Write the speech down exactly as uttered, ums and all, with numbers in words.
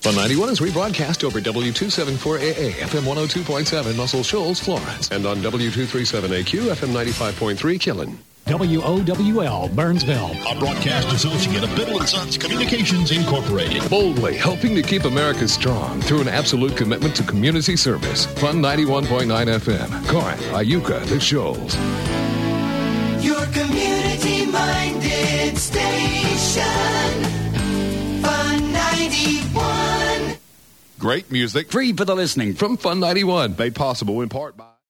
Fun ninety-one is rebroadcast over W two seventy-four A A, F M one oh two point seven, Muscle Shoals, Florence, and on W two thirty-seven A Q, F M ninety-five point three, Killen. W O W L, Burnsville. A broadcast associate of Biddle and Sons Communications Incorporated. Boldly helping to keep America strong through an absolute commitment to community service. Fun ninety-one point nine F M. Corinth, Iuka, The Shoals. Your community-minded station. Fun ninety-one. Great music. Free for the listening. From Fun ninety-one. Made possible in part by...